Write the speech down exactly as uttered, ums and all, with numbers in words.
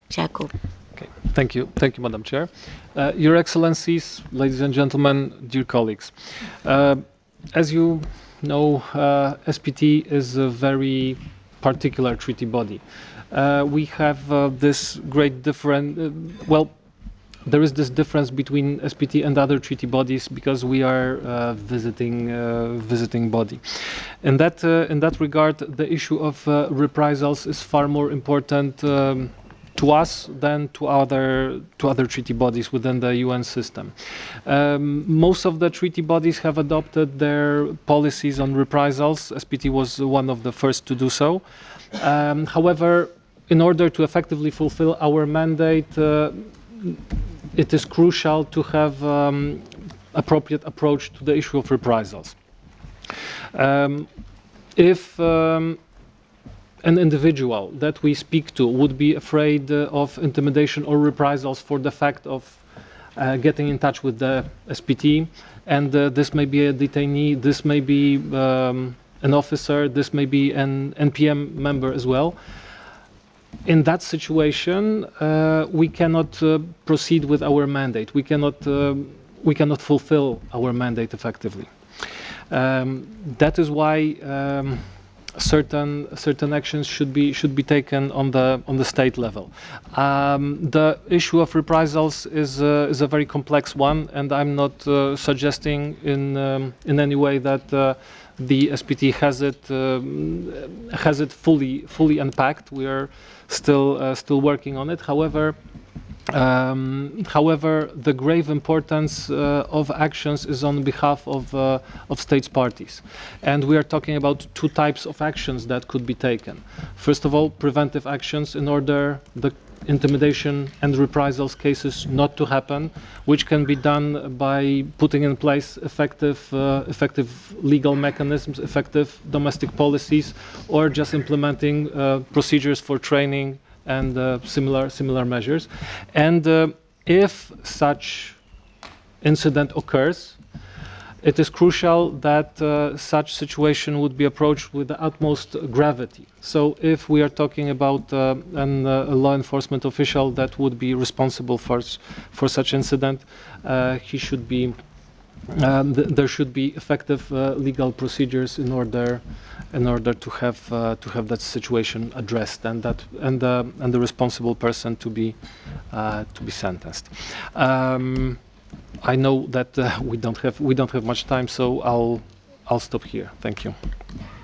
Jakub. Okay. Thank you. Thank you, Madam Chair. Uh, Your Excellencies, ladies and gentlemen, dear colleagues. Uh, as you know, uh, S P T is a very particular treaty body. Uh, we have uh, this great different, uh, well, there is this difference between S P T and other treaty bodies because we are uh, visiting uh, visiting body. In that uh, in that regard, the issue of uh, reprisals is far more important um, to us than to other to other treaty bodies within the U N system. Um, most of the treaty bodies have adopted their policies on reprisals. S P T was one of the first to do so. Um, however, in order to effectively fulfill our mandate, uh, it is crucial to have um, appropriate approach to the issue of reprisals. Um, if um, an individual that we speak to would be afraid uh, of intimidation or reprisals for the fact of uh, getting in touch with the S P T, and uh, this may be a detainee, this may be um, an officer, this may be an N P M member as well. In that situation, uh, we cannot uh, proceed with our mandate. We cannot, uh, we cannot fulfill our mandate effectively. Um, that is why um, certain certain actions should be should be taken on the on the state level. Um, the issue of reprisals is uh, is a very complex one, and I'm not uh, suggesting in um, in any way that uh, the S P T has it um, has it fully fully unpacked. We are still uh, still working on it. However. Um, however, the grave importance uh, of actions is on behalf of, uh, of states parties. And we are talking about two types of actions that could be taken. First of all, preventive actions in order the intimidation and reprisals cases not to happen, which can be done by putting in place effective, uh, effective legal mechanisms, effective domestic policies, or just implementing uh, procedures for training and uh, similar similar measures. And uh, if such incident occurs, it is crucial that uh, such situation would be approached with the utmost gravity. So if we are talking about uh, an, uh, a law enforcement official that would be responsible for, for such incident, uh, he should be Um, th there should be effective uh, legal procedures in order in order to have uh, to have that situation addressed and that and uh, and the responsible person to be uh, to be sentenced. Um, I know that uh, we don't have we don't have much time, so I'll I'll stop here. Thank you.